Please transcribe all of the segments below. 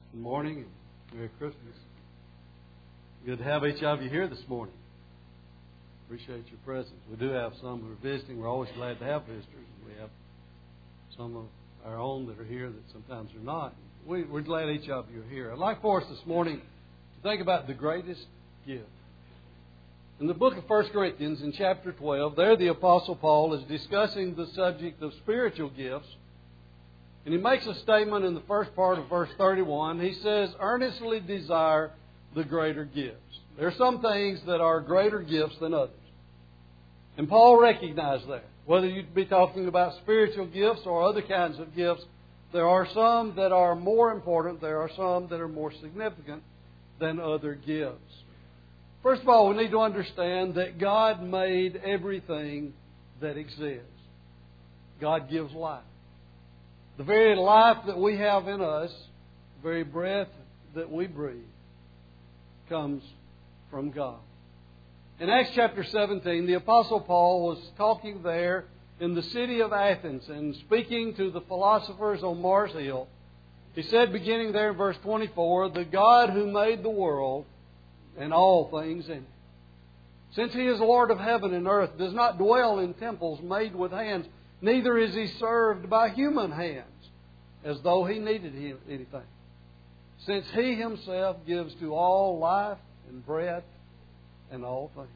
Good morning and Merry Christmas. Good to have each of you here this morning. Appreciate your presence. We do have some who are visiting. We're always glad to have visitors. We have some of our own that are here that sometimes are not. We're glad each of you are here. I'd like for us this morning to think about the greatest gift. In the book of 1 Corinthians, in chapter 12, there the Apostle Paul is discussing the subject of spiritual gifts. And he makes a statement in the first part of verse 31. He says, earnestly desire the greater gifts. There are some things that are greater gifts than others. And Paul recognized that. Whether you'd be talking about spiritual gifts or other kinds of gifts, there are some that are more important. There are some that are more significant than other gifts. First of all, we need to understand that God made everything that exists. God gives life. The very life that we have in us, the very breath that we breathe, comes from God. In Acts chapter 17, the Apostle Paul was talking there in the city of Athens and speaking to the philosophers on Mars Hill. He said, beginning there in verse 24, the God who made the world and all things in it, since He is Lord of heaven and earth, does not dwell in temples made with hands, neither is He served by human hands, as though He needed anything, since He Himself gives to all life and breath and all things.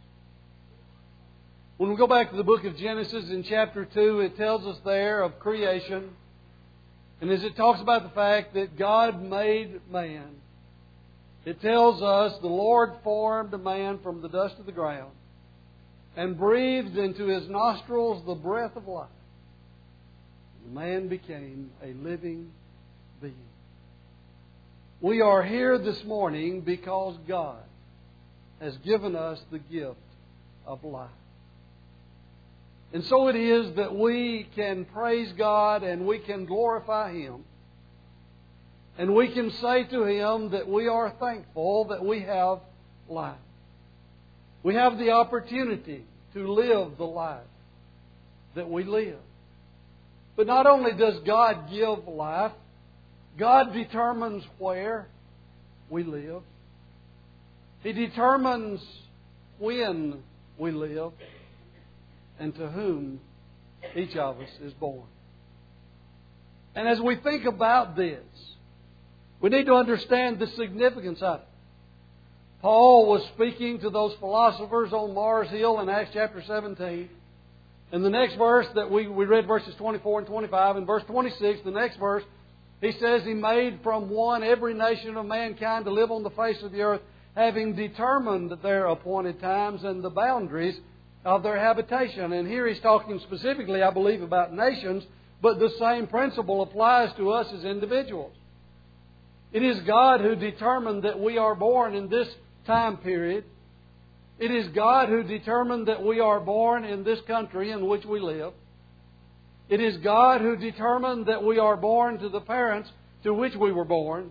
When we go back to the book of Genesis in chapter 2, it tells us there of creation. And as it talks about the fact that God made man, it tells us the Lord formed a man from the dust of the ground and breathed into his nostrils the breath of life. The man became a living being. We are here this morning because God has given us the gift of life. And so it is that we can praise God and we can glorify Him. And we can say to Him that we are thankful that we have life. We have the opportunity to live the life that we live. But not only does God give life, God determines where we live. He determines when we live and to whom each of us is born. And as we think about this, we need to understand the significance of it. Paul was speaking to those philosophers on Mars Hill in Acts chapter 17. In the next verse that we read, verses 24 and 25, in verse 26, the next verse, he says, He made from one every nation of mankind to live on the face of the earth, having determined their appointed times and the boundaries of their habitation. And here he's talking specifically, I believe, about nations, but the same principle applies to us as individuals. It is God who determined that we are born in this time period. It is God who determined that we are born in this country in which we live. It is God who determined that we are born to the parents to which we were born.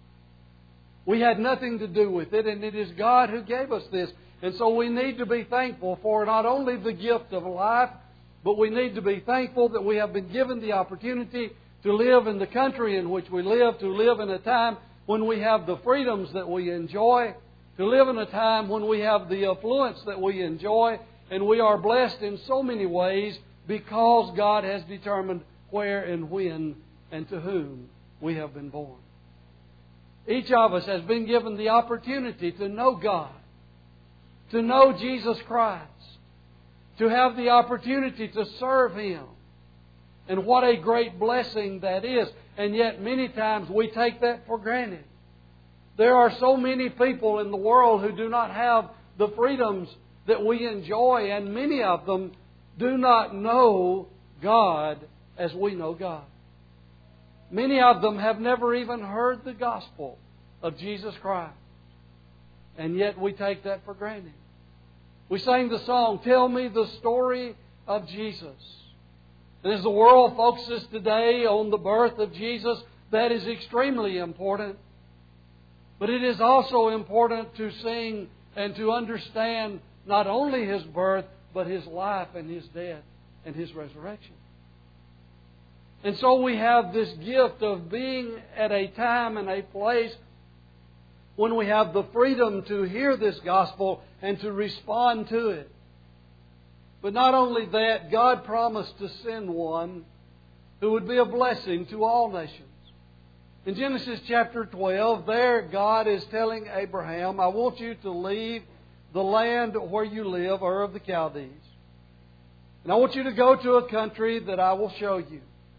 We had nothing to do with it, and it is God who gave us this. And so we need to be thankful for not only the gift of life, but we need to be thankful that we have been given the opportunity to live in the country in which we live, to live in a time when we have the freedoms that we enjoy, to live in a time when we have the affluence that we enjoy, and we are blessed in so many ways because God has determined where and when and to whom we have been born. Each of us has been given the opportunity to know God, to know Jesus Christ, to have the opportunity to serve Him. And what a great blessing that is. And yet many times we take that for granted. There are so many people in the world who do not have the freedoms that we enjoy, and many of them do not know God as we know God. Many of them have never even heard the gospel of Jesus Christ. And yet we take that for granted. We sang the song, Tell Me the Story of Jesus. And as the world focuses today on the birth of Jesus, that is extremely important. But it is also important to sing and to understand not only His birth, but His life and His death and His resurrection. And so we have this gift of being at a time and a place when we have the freedom to hear this gospel and to respond to it. But not only that, God promised to send one who would be a blessing to all nations. In Genesis chapter 12, there God is telling Abraham, I want you to leave the land where you live, Ur of the Chaldees. And I want you to go to a country that I will show you.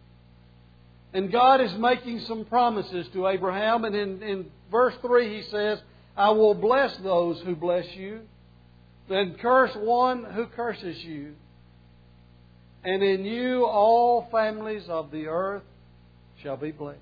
And God is making some promises to Abraham. And in verse 3 He says, I will bless those who bless you, and curse one who curses you. And in you all families of the earth shall be blessed.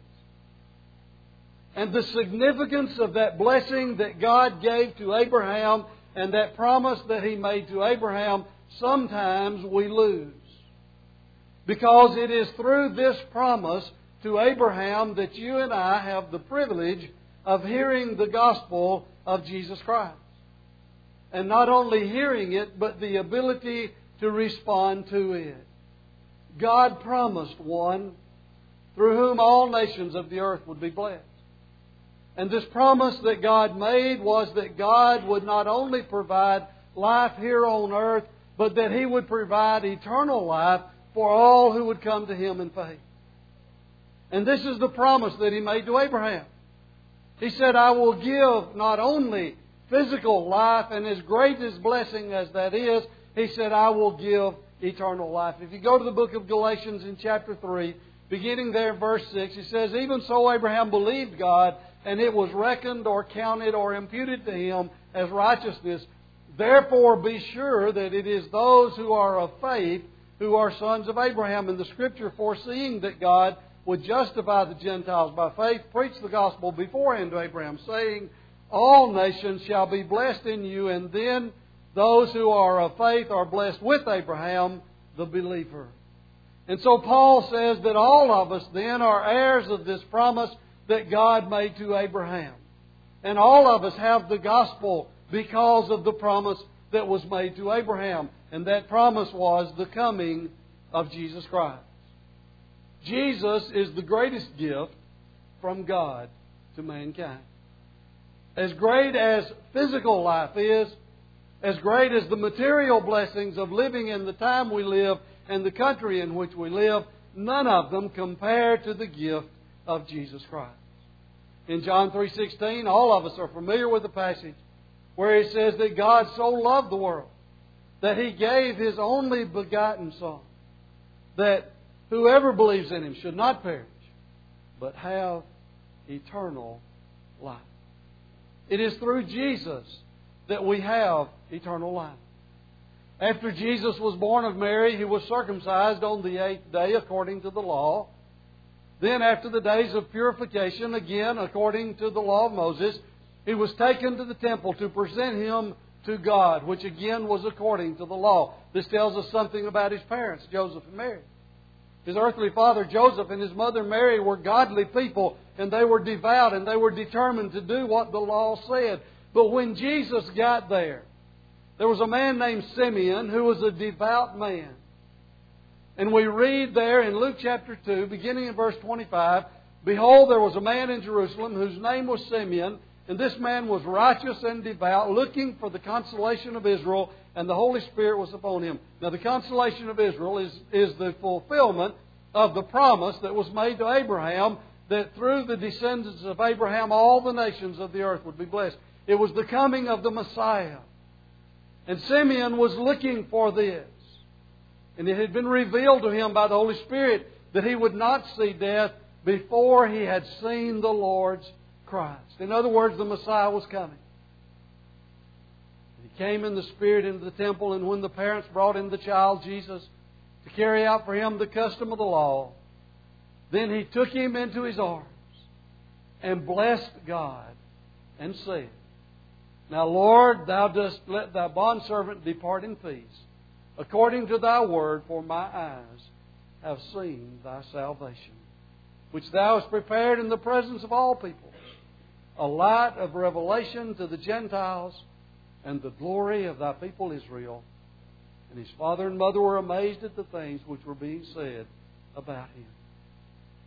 And the significance of that blessing that God gave to Abraham and that promise that He made to Abraham, sometimes we lose. Because it is through this promise to Abraham that you and I have the privilege of hearing the gospel of Jesus Christ. And not only hearing it, but the ability to respond to it. God promised one through whom all nations of the earth would be blessed. And this promise that God made was that God would not only provide life here on earth, but that He would provide eternal life for all who would come to Him in faith. And this is the promise that He made to Abraham. He said, I will give not only physical life, and as great as blessing as that is, He said, I will give eternal life. If you go to the book of Galatians in chapter 3, beginning there in verse 6, He says, even so Abraham believed God, and it was reckoned or counted or imputed to him as righteousness. Therefore be sure that it is those who are of faith who are sons of Abraham. And the Scripture, foreseeing that God would justify the Gentiles by faith, preached the gospel beforehand to Abraham, saying, all nations shall be blessed in you, and then those who are of faith are blessed with Abraham, the believer. And so Paul says that all of us then are heirs of this promise that God made to Abraham. And all of us have the gospel because of the promise that was made to Abraham. And that promise was the coming of Jesus Christ. Jesus is the greatest gift from God to mankind. As great as physical life is, as great as the material blessings of living in the time we live and the country in which we live, none of them compare to the gift of Jesus Christ. In John 3:16, all of us are familiar with the passage where He says that God so loved the world that He gave His only begotten Son, that whoever believes in Him should not perish, but have eternal life. It is through Jesus that we have eternal life. After Jesus was born of Mary, He was circumcised on the 8th day according to the law. Then after the days of purification, again according to the law of Moses, He was taken to the temple to present Him to God, which again was according to the law. This tells us something about His parents, Joseph and Mary. His earthly father Joseph and his mother Mary were godly people, and they were devout, and they were determined to do what the law said. But when Jesus got there was a man named Simeon who was a devout man. And we read there in Luke chapter 2, beginning in verse 25, Behold, there was a man in Jerusalem whose name was Simeon, and this man was righteous and devout, looking for the consolation of Israel, and the Holy Spirit was upon him. Now, the consolation of Israel is the fulfillment of the promise that was made to Abraham, that through the descendants of Abraham, all the nations of the earth would be blessed. It was the coming of the Messiah. And Simeon was looking for this. And it had been revealed to him by the Holy Spirit that he would not see death before he had seen the Lord's Christ. In other words, the Messiah was coming. He came in the Spirit into the temple, and when the parents brought in the child Jesus to carry out for him the custom of the law, then he took him into his arms and blessed God and said, Now, Lord, Thou dost let Thy bondservant depart in peace, according to Thy word, for my eyes have seen Thy salvation, which Thou hast prepared in the presence of all peoples, a light of revelation to the Gentiles, and the glory of Thy people Israel. And his father and mother were amazed at the things which were being said about him.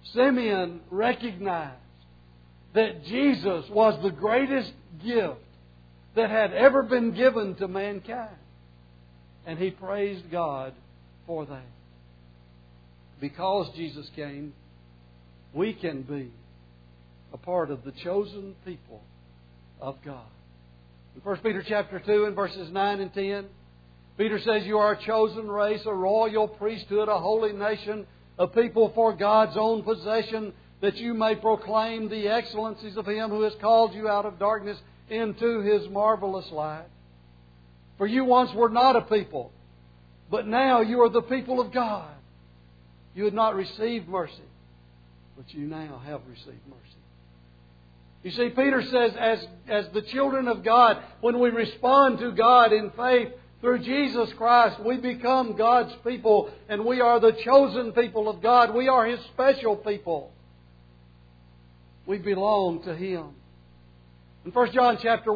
Simeon recognized that Jesus was the greatest gift that had ever been given to mankind. And he praised God for that. Because Jesus came, we can be a part of the chosen people of God. In 1 Peter chapter 2 and verses 9 and 10, Peter says, "You are a chosen race, a royal priesthood, a holy nation, a people for God's own possession, that you may proclaim the excellencies of Him who has called you out of darkness into His marvelous light. For you once were not a people, but now you are the people of God. You had not received mercy, but you now have received mercy." You see, Peter says, as the children of God, when we respond to God in faith through Jesus Christ, we become God's people, and we are the chosen people of God. We are His special people. We belong to Him. In 1 John chapter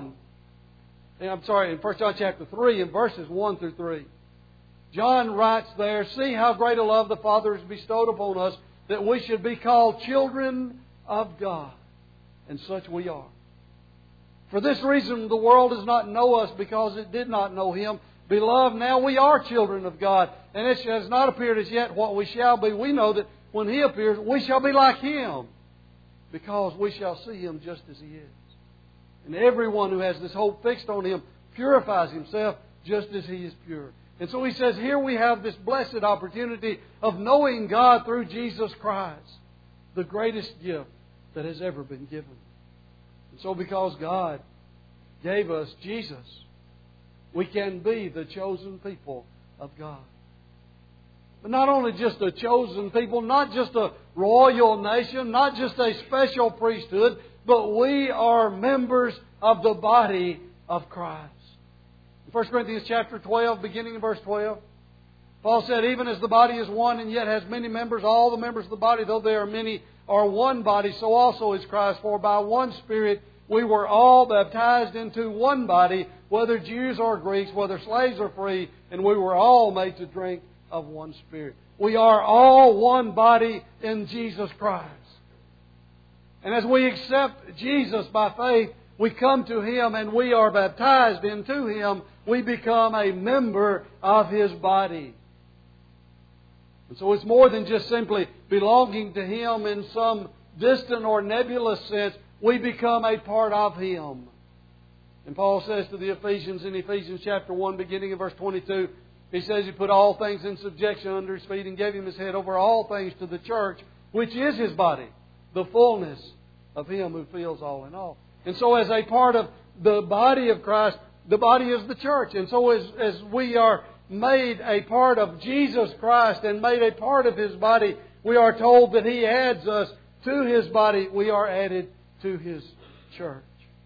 3, in verses 1 through 3, John writes there, "See how great a love the Father has bestowed upon us, that we should be called children of God. And such we are. For this reason the world does not know us, because it did not know Him. Beloved, now we are children of God, and it has not appeared as yet what we shall be. We know that when He appears, we shall be like Him, because we shall see Him just as He is. And everyone who has this hope fixed on Him purifies himself just as He is pure." And so he says, here we have this blessed opportunity of knowing God through Jesus Christ, the greatest gift that has ever been given. And so because God gave us Jesus, we can be the chosen people of God. But not only just a chosen people, not just a royal nation, not just a special priesthood, but we are members of the body of Christ. In 1 Corinthians chapter 12, beginning in verse 12, Paul said, "Even as the body is one and yet has many members, all the members of the body, though they are many, are one body, so also is Christ. For by one Spirit we were all baptized into one body, whether Jews or Greeks, whether slaves or free, and we were all made to drink of one Spirit." We are all one body in Jesus Christ. And as we accept Jesus by faith, we come to Him and we are baptized into Him. We become a member of His body. And so it's more than just simply belonging to Him in some distant or nebulous sense. We become a part of Him. And Paul says to the Ephesians in Ephesians chapter 1, beginning in verse 22, he says He put all things in subjection under His feet and gave Him His head over all things to the church, which is His body, the fullness of Him who fills all in all. And so as a part of the body of Christ, the body is the church. And so as we are made a part of Jesus Christ and made a part of His body, we are told that He adds us to His body. We are added to His church.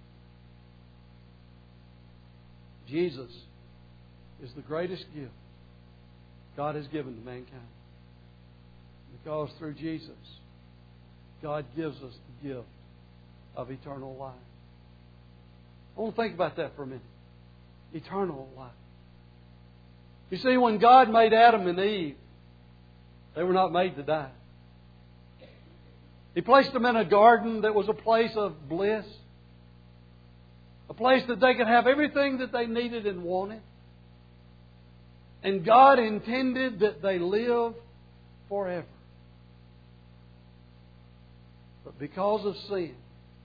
Jesus is the greatest gift God has given to mankind. Because through Jesus, God gives us the gift of eternal life. I want to think about that for a minute. Eternal life. You see, when God made Adam and Eve, they were not made to die. He placed them in a garden that was a place of bliss. A place that they could have everything that they needed and wanted. And God intended that they live forever. But because of sin,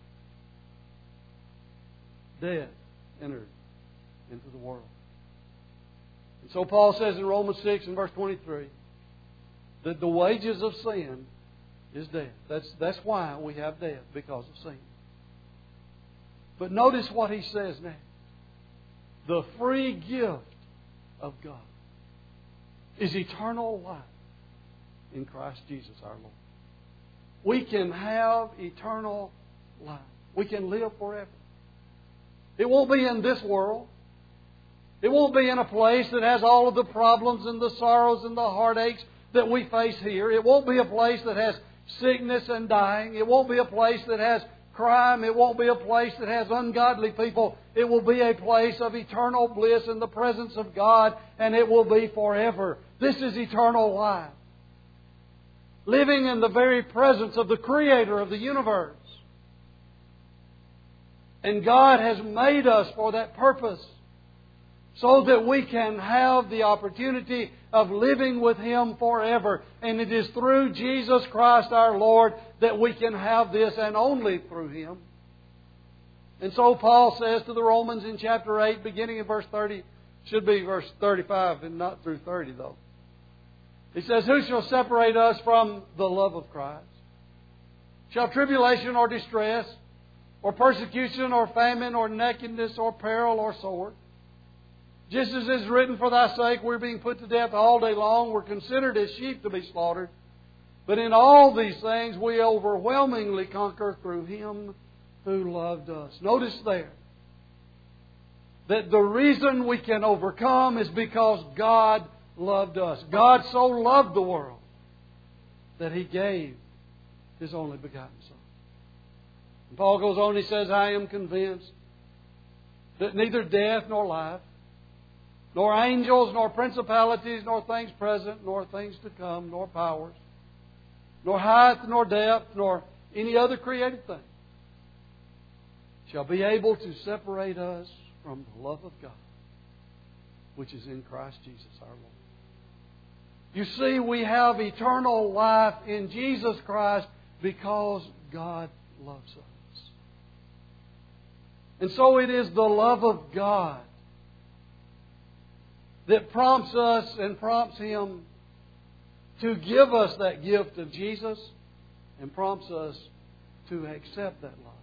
death entered into the world. And so Paul says in Romans 6 and verse 23 that the wages of sin is death. That's why we have death, because of sin. But notice what he says now. The free gift of God is eternal life in Christ Jesus our Lord. We can have eternal life. We can live forever. It won't be in this world. It won't be in a place that has all of the problems and the sorrows and the heartaches that we face here. It won't be a place that has sickness and dying. It won't be a place that has crime. It won't be a place that has ungodly people. It will be a place of eternal bliss in the presence of God, and it will be forever. This is eternal life. living in the very presence of the Creator of the universe. And God has made us for that purpose, so that we can have the opportunity of living with Him forever. And it is through Jesus Christ our Lord that we can have this, and only through Him. And so Paul says to the Romans in chapter 8, beginning in verse 30, should be verse 35 and not through 30 though. He says, "Who shall separate us from the love of Christ? Shall tribulation or distress, or persecution or famine or nakedness or peril or sword? Just as it is written, for thy sake we're being put to death all day long. We're considered as sheep to be slaughtered. But in all these things we overwhelmingly conquer through Him who loved us." Notice there that the reason we can overcome is because God loved us. God so loved the world that He gave His only begotten Son. And Paul goes on, he says, "I am convinced that neither death nor life, nor angels, nor principalities, nor things present, nor things to come, nor powers, nor height, nor depth, nor any other created thing shall be able to separate us from the love of God, which is in Christ Jesus our Lord." You see, we have eternal life in Jesus Christ because God loves us. And so it is the love of God that prompts us and prompts Him to give us that gift of Jesus, and prompts us to accept that love.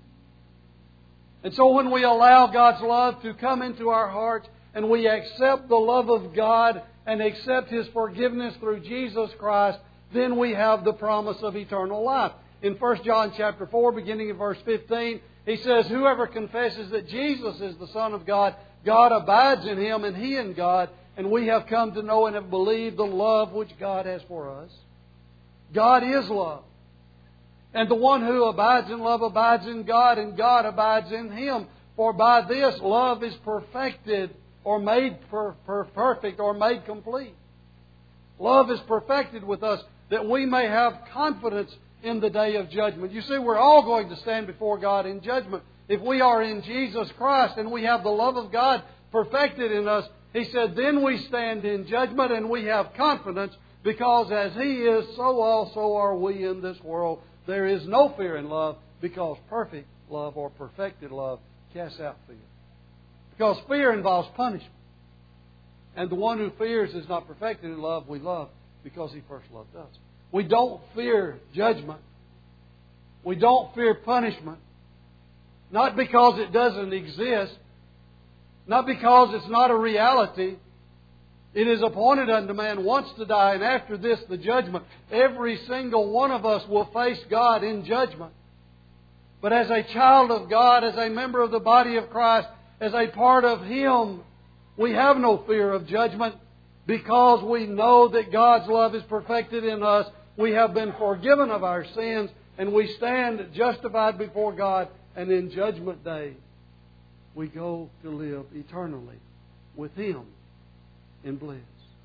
And so when we allow God's love to come into our hearts, and we accept the love of God and accept His forgiveness through Jesus Christ, then we have the promise of eternal life. In 1 John chapter 4, beginning in verse 15, he says, "Whoever confesses that Jesus is the Son of God, God abides in him and He in God, and we have come to know and have believed the love which God has for us." God is love. And the one who abides in love abides in God, and God abides in him. For by this love is perfected, or made perfect, or made complete. Love is perfected with us, that we may have confidence in the day of judgment. You see, we're all going to stand before God in judgment. If we are in Jesus Christ and we have the love of God perfected in us, He said, then we stand in judgment and we have confidence, because as He is, so also are we in this world. There is no fear in love, because perfect love or perfected love casts out fear. Because fear involves punishment. And the one who fears is not perfected in love. We love because He first loved us. We don't fear judgment. We don't fear punishment. Not because it doesn't exist. Not because it's not a reality. It is appointed unto man once to die, and after this the judgment. Every single one of us will face God in judgment. But as a child of God, as a member of the body of Christ, as a part of Him, we have no fear of judgment, because we know that God's love is perfected in us. We have been forgiven of our sins, and we stand justified before God, and in Judgment Day we go to live eternally with Him in bliss.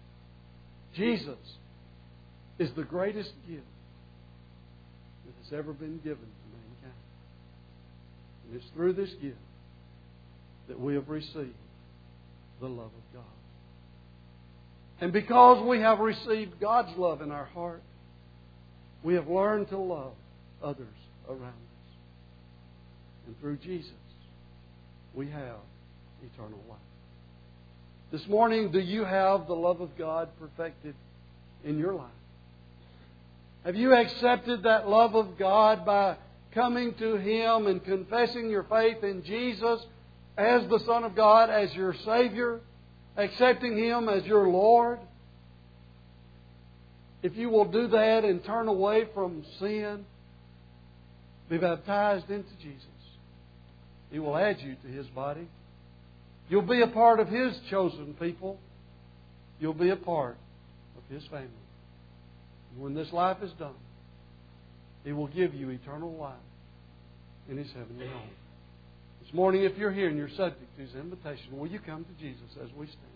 Jesus is the greatest gift that has ever been given to mankind. And it's through this gift that we have received the love of God. And because we have received God's love in our heart, we have learned to love others around us. And through Jesus, we have eternal life. This morning, do you have the love of God perfected in your life? Have you accepted that love of God by coming to Him and confessing your faith in Jesus as the Son of God, as your Savior, accepting Him as your Lord? If you will do that and turn away from sin, be baptized into Jesus, He will add you to His body. You'll be a part of His chosen people. You'll be a part of His family. And when this life is done, He will give you eternal life in His heavenly home. This morning, if you're here and you're subject to His invitation, will you come to Jesus as we stand?